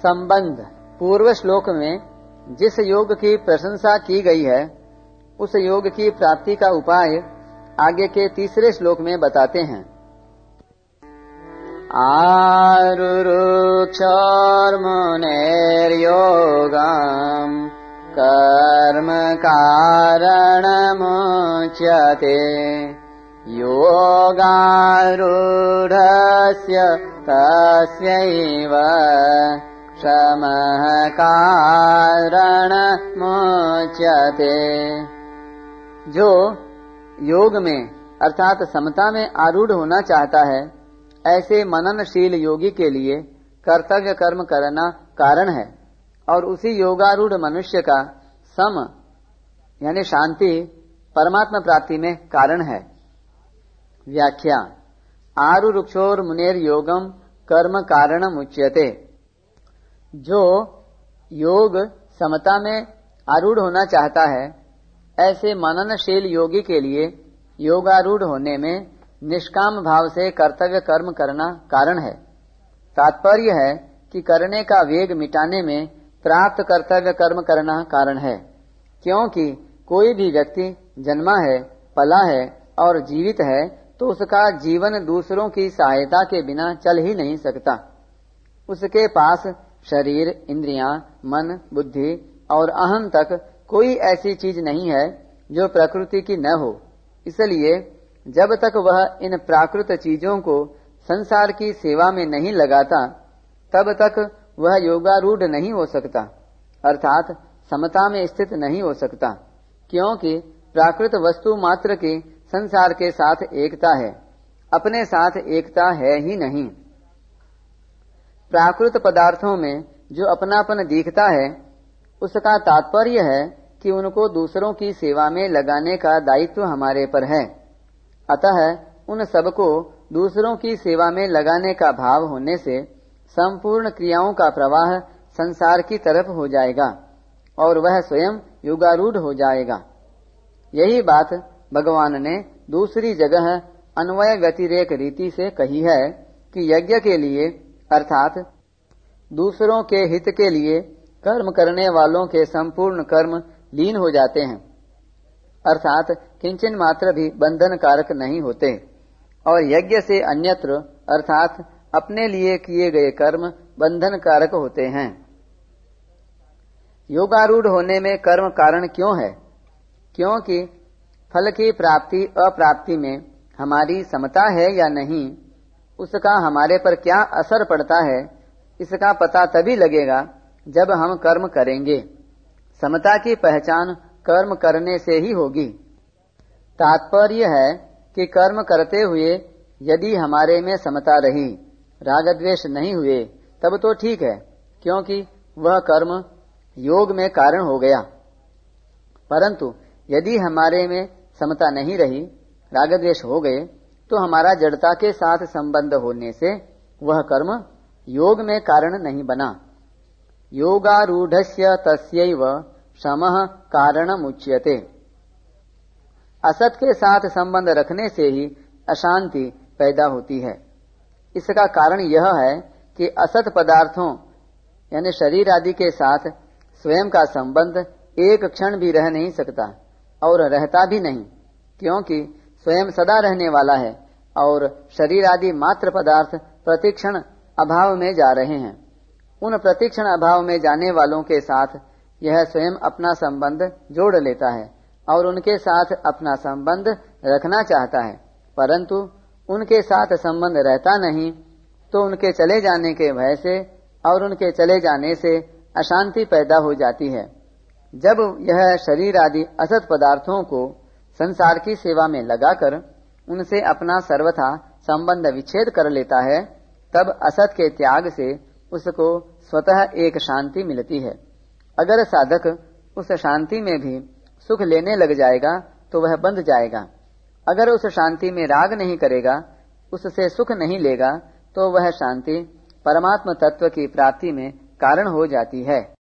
संबंध। पूर्व श्लोक में जिस योग की प्रशंसा की गई है उस योग की प्राप्ति का उपाय आगे के तीसरे श्लोक में बताते हैं। आरुरुक्षोर्मुनेर्योगम् कर्म कारणमुच्यते योगारूढस्य तस्यैव शमः कारणमुच्यते। जो योग में अर्थात समता में आरूढ़ होना चाहता है ऐसे मननशील योगी के लिए कर्तव्य कर्म करना कारण है और उसी योगारूढ़ मनुष्य का सम यानी शांति परमात्मा प्राप्ति में कारण है। व्याख्या। आरुरुक्षोर मुनेर योगम कर्म कारणम उच्यते। जो योग समता में आरूढ़ होना चाहता है ऐसे मननशील योगी के लिए योगारूढ़ होने में निष्काम भाव से कर्तव्य कर्म करना कारण है। तात्पर्य है कि करने का वेग मिटाने में प्राप्त कर्तव्य कर्म करना कारण है, क्योंकि कोई भी व्यक्ति जन्मा है, पला है और जीवित है तो उसका जीवन दूसरों की सहायता के बिना चल ही नहीं सकता। उसके पास शरीर, इंद्रियां, मन, बुद्धि और अहम तक कोई ऐसी चीज नहीं है जो प्रकृति की न हो। इसलिए जब तक वह इन प्राकृत चीजों को संसार की सेवा में नहीं लगाता तब तक वह योगारूढ़ नहीं हो सकता, अर्थात समता में स्थित नहीं हो सकता, क्योंकि प्राकृत वस्तु मात्र की संसार के साथ एकता है, अपने साथ एकता है ही नहीं। प्राकृत पदार्थों में जो अपनापन दिखता है उसका तात्पर्य है कि उनको दूसरों की सेवा में लगाने का दायित्व हमारे पर है। अतः उन सबको दूसरों की सेवा में लगाने का भाव होने से संपूर्ण क्रियाओं का प्रवाह संसार की तरफ हो जाएगा और वह स्वयं योगारूढ़ हो जाएगा। यही बात भगवान ने दूसरी जगह अन्वय व्यतिरेक रीति से कही है कि यज्ञ के लिए अर्थात दूसरों के हित के लिए कर्म करने वालों के संपूर्ण कर्म लीन हो जाते हैं, अर्थात किंचन मात्र भी बंधन कारक नहीं होते और यज्ञ से अन्यत्र अर्थात अपने लिए किए गए कर्म बंधन कारक होते हैं। योगारूढ़ होने में कर्म कारण क्यों है? क्योंकि फल की प्राप्ति अप्राप्ति में हमारी समता है या नहीं, उसका हमारे पर क्या असर पड़ता है, इसका पता तभी लगेगा जब हम कर्म करेंगे। समता की पहचान कर्म करने से ही होगी। तात्पर्य है कि कर्म करते हुए यदि हमारे में समता रही, राग द्वेष नहीं हुए, तब तो ठीक है, क्योंकि वह कर्म योग में कारण हो गया। परंतु यदि हमारे में समता नहीं रही, राग द्वेष हो गए, तो हमारा जड़ता के साथ संबंध होने से वह कर्म योग में कारण नहीं बना। योगारूढ़स्य तस्यैव शमः कारणमुच्यते। असत के साथ संबंध रखने से ही अशांति पैदा होती है। इसका कारण यह है कि असत पदार्थों यानी शरीर आदि के साथ स्वयं का संबंध एक क्षण भी रह नहीं सकता और रहता भी नहीं, क्योंकि स्वयं सदा रहने वाला है और शरीर आदि मात्र पदार्थ प्रतिक्षण अभाव में जा रहे हैं। उन प्रतिक्षण अभाव में जाने वालों के साथ यह स्वयं अपना संबंध जोड़ लेता है और उनके साथ अपना संबंध रखना चाहता है, परंतु उनके साथ संबंध रहता नहीं तो उनके चले जाने के भय से और उनके चले जाने से अशांति पैदा हो जाती है। जब यह शरीर आदि असत पदार्थों को संसार की सेवा में लगाकर उनसे अपना सर्वथा संबंध विच्छेद कर लेता है, तब असत के त्याग से उसको स्वतः एक शांति मिलती है। अगर साधक उस शांति में भी सुख लेने लग जाएगा तो वह बंध जाएगा। अगर उस शांति में राग नहीं करेगा, उससे सुख नहीं लेगा, तो वह शांति परमात्म तत्व की प्राप्ति में कारण हो जाती है।